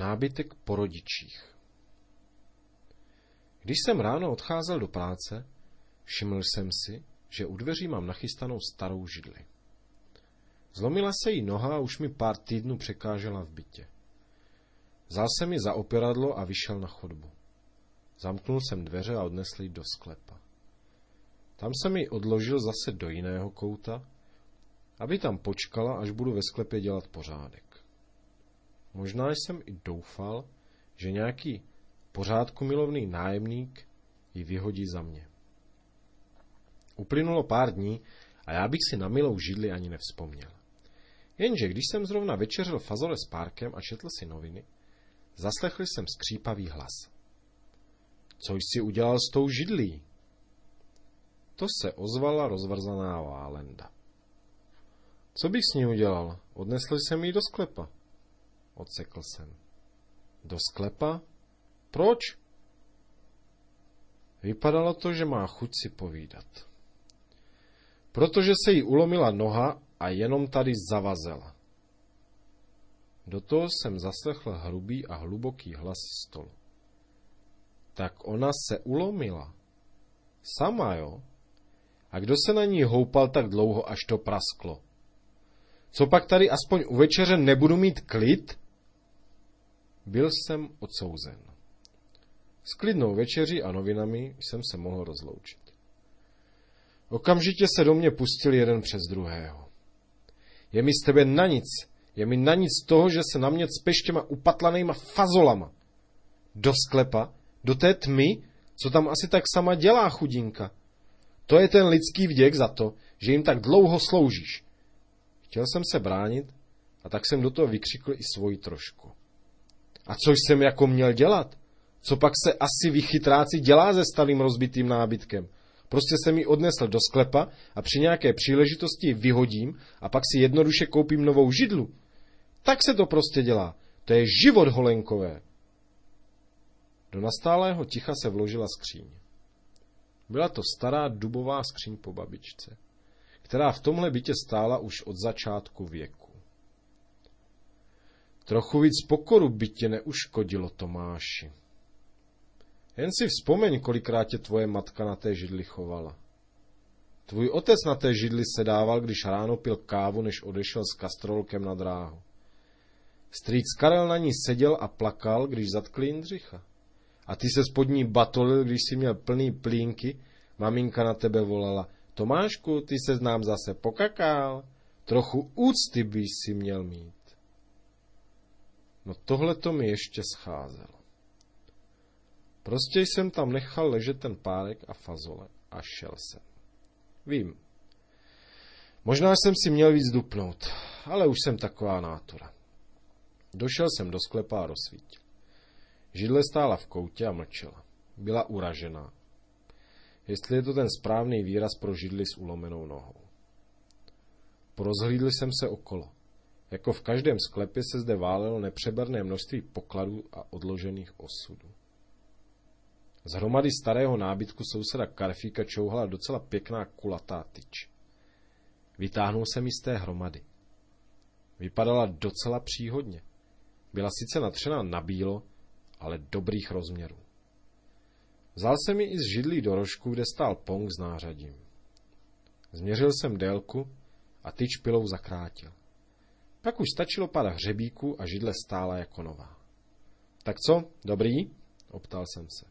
Nábytek po rodičích. Když jsem ráno odcházel do práce, všiml jsem si, že u dveří mám nachystanou starou židli. Zlomila se jí noha a už mi pár týdnů překážela v bytě. Vzal jsem ji za opěradlo a vyšel na chodbu. Zamknul jsem dveře a odnesl ji do sklepa. Tam jsem ji odložil zase do jiného kouta, aby tam počkala, až budu ve sklepě dělat pořádek. Možná jsem i doufal, že nějaký pořádkumilovný nájemník ji vyhodí za mě. Uplynulo pár dní a já bych si na milou židli ani nevzpomněl. Jenže když jsem zrovna večeřil fazole s párkem a četl si noviny, zaslechl jsem skřípavý hlas. Co jsi udělal s tou židlí? To se ozvala rozvrzaná Válenda. Co bych s ní udělal? Odnesl jsem ji do sklepa. Odsekl jsem. Do sklepa? Proč? Vypadalo to, že má chuť si povídat. Protože se jí ulomila noha a jenom tady zavazela. Do toho jsem zaslechl hrubý a hluboký hlas z stolu. Tak ona se ulomila. Sama, jo? A kdo se na ní houpal tak dlouho, až to prasklo? Co pak tady aspoň u večeře nebudu mít klid? Byl jsem odsouzen. S klidnou večeří a novinami jsem se mohl rozloučit. Okamžitě se do mě pustil jeden přes druhého. Je mi z tebe na nic. Je mi na nic toho, že se na mě cpeš těma upatlanejma fazolama. Do sklepa, do té tmy, co tam asi tak sama dělá, chudinka. To je ten lidský vděk za to, že jim tak dlouho sloužíš. Chtěl jsem se bránit a tak jsem do toho vykřikl i svoji trošku. A co jsem jako měl dělat? Co pak se asi vychytráci dělá se starým rozbitým nábytkem? Prostě jsem ji odnesl do sklepa a při nějaké příležitosti ji vyhodím a pak si jednoduše koupím novou židlu. Tak se to prostě dělá. To je život, holenkové. Do nastálého ticha se vložila skříň. Byla to stará dubová skříň po babičce, která v tomhle bytě stála už od začátku věku. Trochu víc pokoru by tě neuškodilo, Tomáši. Jen si vzpomeň, kolikrát tě tvoje matka na té židli chovala. Tvůj otec na té židli sedával, když ráno pil kávu, než odešel s kastrolkem na dráhu. Strýc Karel na ní seděl a plakal, když zatkli Jindřicha. A ty se spod ní batolil, když jsi měl plný plínky, maminka na tebe volala. Tomášku, ty se nám zase pokakal. Trochu úcty bys si měl mít. No tohle to mi ještě scházelo. Prostě jsem tam nechal ležet ten párek a fazole a šel jsem. Vím. Možná jsem si měl víc dupnout, ale už jsem taková nátura. Došel jsem do sklepa a rozsvítil. Židle stála v koutě a mlčela. Byla uražená. Jestli je to ten správný výraz pro židli s ulomenou nohou. Porozhlídl jsem se okolo. Jako v každém sklepě se zde válelo nepřeberné množství pokladů a odložených osudů. Z hromady starého nábytku souseda Karfíka čouhala docela pěkná kulatá tyč. Vytáhnul jsem ji z té hromady. Vypadala docela příhodně. Byla sice natřená na bílo, ale dobrých rozměrů. Vzal jsem ji i z židlí do rožku, kde stál pong s nářadím. Změřil jsem délku a tyč pilou zakrátil. Pak už stačilo pár hřebíků a židle stála jako nová. Tak co, dobrý? Optal jsem se.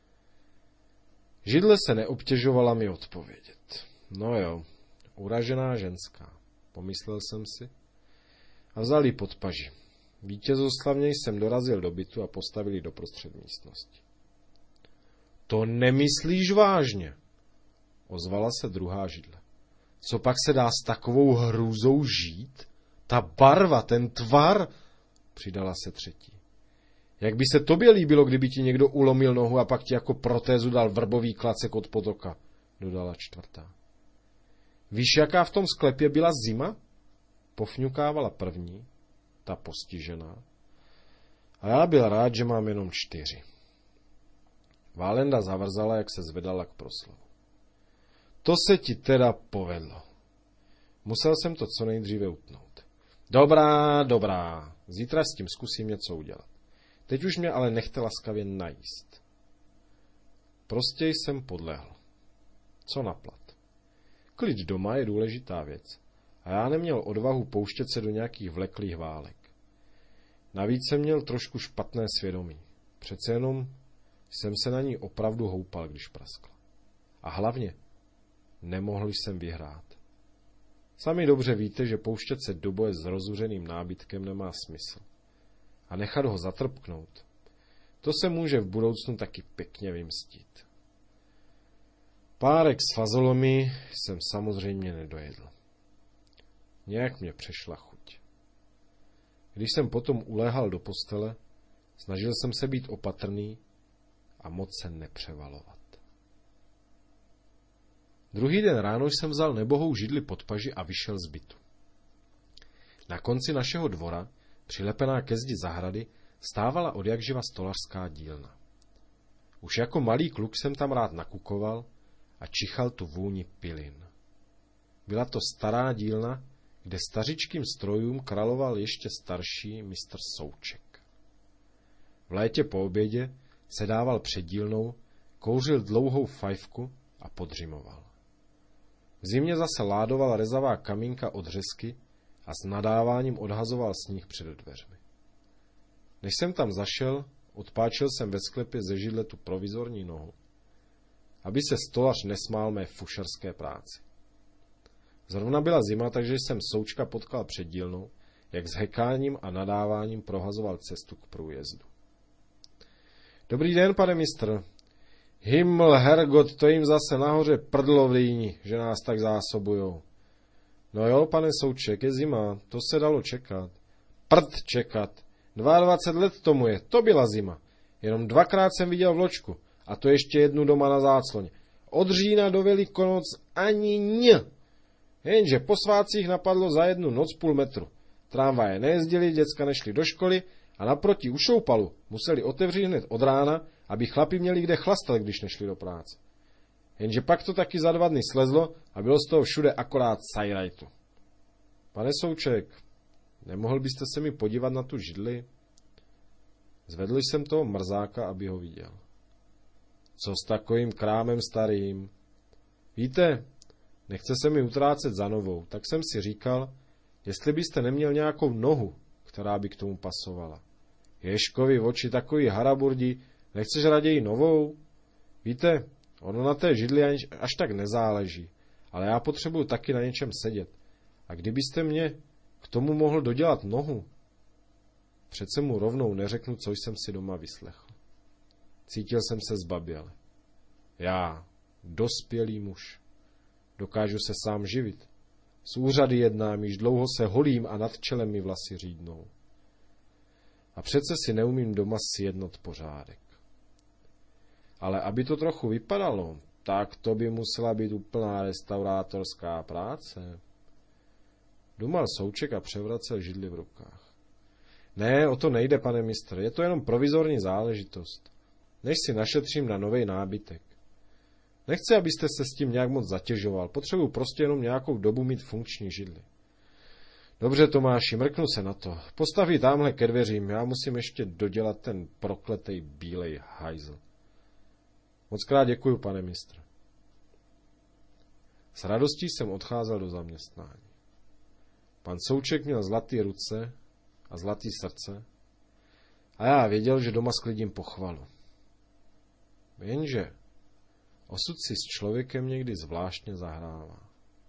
Židle se neobtěžovala mi odpovědět. No jo, uražená ženská, pomyslel jsem si a vzal ji pod paži. Vítězoslavně jsem dorazil do bytu a postavil ji doprostřed místnosti. To nemyslíš vážně? Ozvala se druhá židle. Co pak se dá s takovou hrůzou žít? Ta barva, ten tvar, přidala se třetí. Jak by se tobě líbilo, kdyby ti někdo ulomil nohu a pak ti jako protézu dal vrbový klacek od potoka, dodala čtvrtá. Víš, jaká v tom sklepě byla zima? Pofňukávala první, ta postižená. A já byl rád, že mám jenom 4. Válenda zavrzala, jak se zvedala k proslovu. To se ti teda povedlo. Musel jsem to co nejdříve utnout. Dobrá, zítra s tím zkusím něco udělat. Teď už mě ale nechte laskavě najíst. Prostě jsem podlehl. Co naplat? Klid doma je důležitá věc a já neměl odvahu pouštět se do nějakých vleklých válek. Navíc jsem měl trošku špatné svědomí. Přece jenom jsem se na ní opravdu houpal, když praskla. A hlavně nemohl jsem vyhrát. Sami dobře víte, že pouštět se do boje s rozuřeným nábytkem nemá smysl. A nechat ho zatrpknout, to se může v budoucnu taky pěkně vymstít. Párek s fazolemi jsem samozřejmě nedojedl. Nějak mě přešla chuť. Když jsem potom uléhal do postele, snažil jsem se být opatrný a moc se nepřevalovat. Druhý den ráno jsem vzal nebohou židli pod paži a vyšel z bytu. Na konci našeho dvora, přilepená ke zdi zahrady, stávala odjakživa stolařská dílna. Už jako malý kluk jsem tam rád nakukoval a čichal tu vůni pilin. Byla to stará dílna, kde stařičkým strojům královal ještě starší mistr Souček. V létě po obědě sedával před dílnou, kouřil dlouhou fajfku a podřimoval. V zimě zase ládoval rezavá kamínka od řezky a s nadáváním odhazoval sníh před dveřmi. Než jsem tam zašel, odpáčil jsem ve sklepě ze židle tu provizorní nohu, aby se stolař nesmál mé fušerské práci. Zrovna byla zima, takže jsem Součka potkal před dílnou, jak s hekáním a nadáváním prohazoval cestu k průjezdu. Dobrý den, pane mistr. Himmel, Hergot, to jim zase nahoře prdlo v líni, že nás tak zásobujou. No jo, pane Souček, je zima, to se dalo čekat. Prd čekat. 22 let tomu je, to byla zima. Jenom 2krát jsem viděl vločku, a to ještě jednu doma na zácloně. Od října do Velikonoc ani ň. Jenže po svátcích napadlo za jednu noc půl metru. Tramvaje nejezdili, děcka nešli do školy a naproti u Šoupalu museli otevřít hned od rána, aby chlapi měli kde chlastat, když nešli do práce. Jenže pak to taky za 2 dny slezlo a bylo z toho všude akorát sajrajtu. Pane Souček, nemohl byste se mi podívat na tu židli? Zvedl jsem toho mrzáka, aby ho viděl. Co s takovým krámem starým? Víte, nechce se mi utrácet za novou, tak jsem si říkal, jestli byste neměl nějakou nohu, která by k tomu pasovala. Ježkovi oči takový haraburdi, nechceš raději novou? Víte, ono na té židli až tak nezáleží, ale já potřebuju taky na něčem sedět. A kdybyste mě k tomu mohl dodělat nohu? Přece mu rovnou neřeknu, co jsem si doma vyslechl. Cítil jsem se zbaběle. Já, dospělý muž, dokážu se sám živit. Z úřady jednám, již dlouho se holím a nad čelem mi vlasy řídnou. A přece si neumím doma sjednat pořádek. Ale aby to trochu vypadalo, tak to by musela být úplná restaurátorská práce. Dumal Souček a převracel židli v rukách. Ne, o to nejde, pane mistr, je to jenom provizorní záležitost. Než si našetřím na novej nábytek. Nechci, abyste se s tím nějak moc zatěžoval, potřebuji prostě jenom nějakou dobu mít funkční židli. Dobře, Tomáši, mrknu se na to. Postav ji támhle ke dveřím, já musím ještě dodělat ten prokletej bílej hajzl. Mockrát děkuju, pane mistr. S radostí jsem odcházel do zaměstnání. Pan Souček měl zlatý ruce a zlatý srdce a já věděl, že doma sklidím pochvalu. Jenže osud si s člověkem někdy zvláštně zahrává.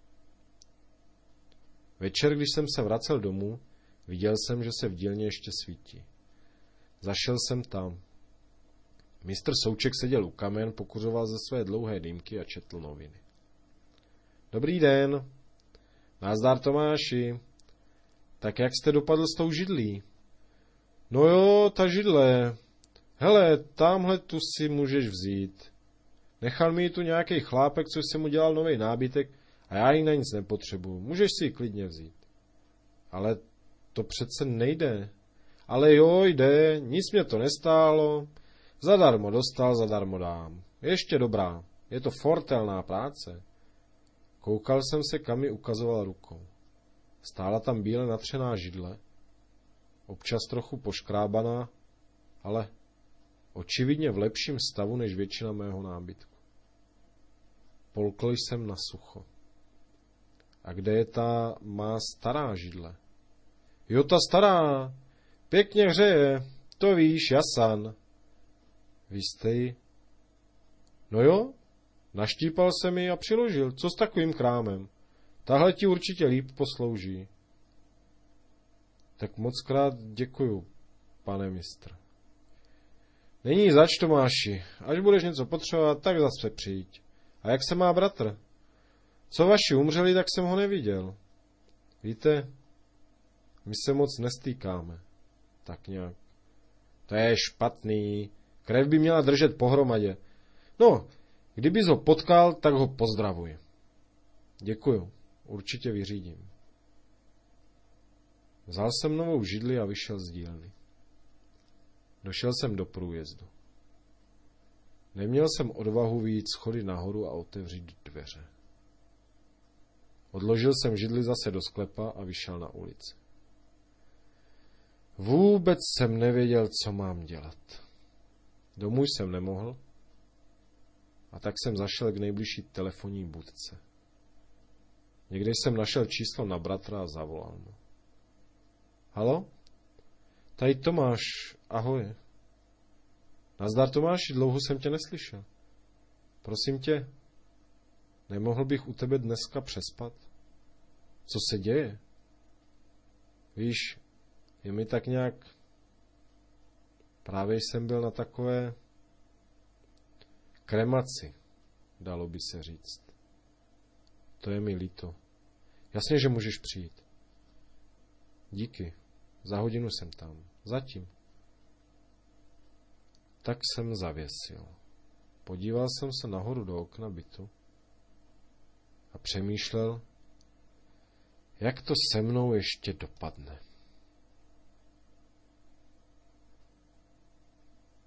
Večer, když jsem se vracel domů, viděl jsem, že se v dílně ještě svítí. Zašel jsem tam. Mistr Souček seděl u kamen, pokuřoval ze své dlouhé dýmky a četl noviny. Dobrý den. Nazdar, Tomáši. Tak jak jste dopadl s tou židlí? No jo, ta židle. Hele, tamhle tu si můžeš vzít. Nechal mi tu nějaký chlápek, co jsem mu dělal nový nábytek a já ji na nic nepotřebuju. Můžeš si ji klidně vzít. Ale to přece nejde. Ale jo, jde, nic mě to nestálo. Zadarmo dostal, zadarmo dám. Ještě dobrá, je to fortelná práce. Koukal jsem se, kam mi ukazoval rukou. Stála tam bíle natřená židle, občas trochu poškrábaná, ale očividně v lepším stavu než většina mého nábytku. Polkl jsem na sucho. A kde je ta má stará židle? Jo, ta stará, pěkně hřeje, to víš, jasan. Vy jste ji? No jo, naštípal jsem ji a přiložil, co s takovým krámem? Tahle ti určitě líp poslouží. Tak moc krát děkuju, pane mistr. Není zač, Tomáši, až budeš něco potřebovat, tak zase přijď. A jak se má bratr? Co vaši umřeli, tak jsem ho neviděl. Víte, my se moc nestýkáme. Tak nějak. To je špatný. Krev by měla držet pohromadě. No, kdybys ho potkal, tak ho pozdravuj. Děkuju, určitě vyřídím. Vzal jsem novou židli a vyšel z dílny. Došel jsem do průjezdu. Neměl jsem odvahu vyjít schody nahoru a otevřít dveře. Odložil jsem židli zase do sklepa a vyšel na ulici. Vůbec jsem nevěděl, co mám dělat. Domů jsem nemohl, a tak jsem zašel k nejbližší telefonní budce. Někde jsem našel číslo na bratra a zavolal mu. Haló? Tady Tomáš, ahoj. Nazdar, Tomáši, dlouho jsem tě neslyšel. Prosím tě, nemohl bych u tebe dneska přespat? Co se děje? Víš, je mi tak nějak... Právě jsem byl na takové kremaci, dalo by se říct. To je mi líto. Jasně, že můžeš přijít. Díky, za hodinu jsem tam. Zatím. Tak jsem zavěsil. Podíval jsem se nahoru do okna bytu a přemýšlel, jak to se mnou ještě dopadne.